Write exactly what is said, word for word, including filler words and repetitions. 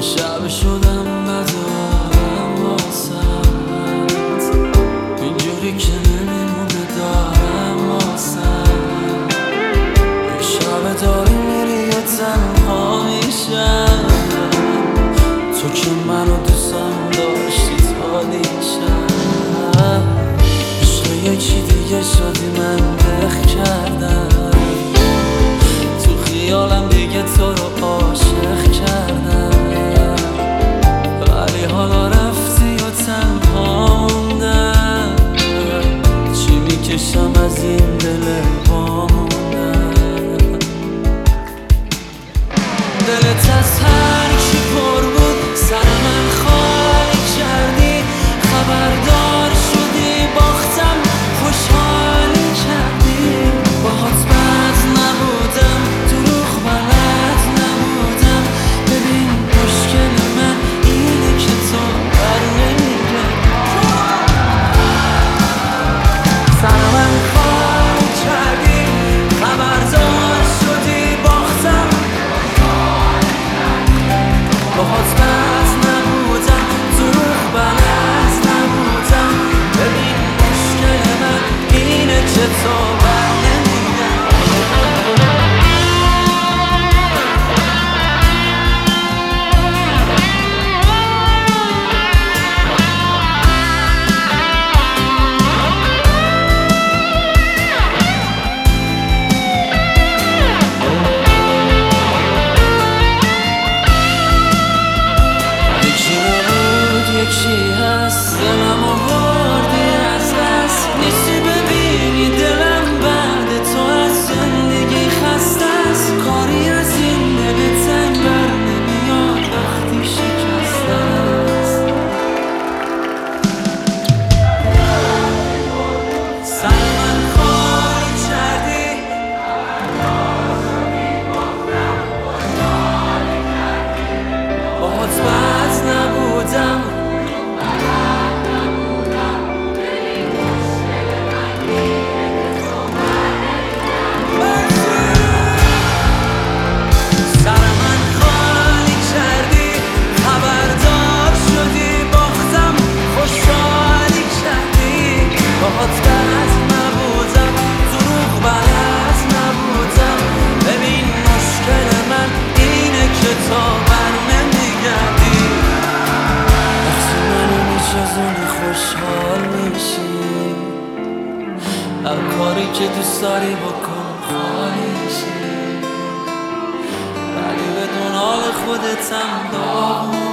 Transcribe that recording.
شب شدم ندارم واسد، اینجوری که نمیمونه دارم واسد. یک شب داری میری و تنها میشم، تو که منو دوستم داشتی تا دیشب. عشق یکی دیگه شدی من دق کردم، تو خیالم دیگه تو رو عاشق کردم. ولی حالا رفتی و تنها موندم، چی میکشم از این دل واموندم. دلت از هر کی پر بود سر من خالی کردی، خبردار شدی باختم خوشحالی کردی. باهات بد نبودم دروغ بلد نبودم، ببین مشکل من اینه که تو بر نمیگردی. سر من خالی کردی، خبردار شدی باختم. باهات بد نبودم دروغ بلد نبودم، ببین مشکل من اینه که تو بر نمیگردی. یکی هست دلم آوردی از دست، نیستی ببینی دلم بعد تو از زندگی خسته است. کاری از این دل تنگ بر نمیاد وقتی شکسته است. سر من خالی کردی، باهات بد نبودم خوشحال میشی، هر کاری که دوست داری بکن خالی شی، ولی بدون حال خودت هم داغ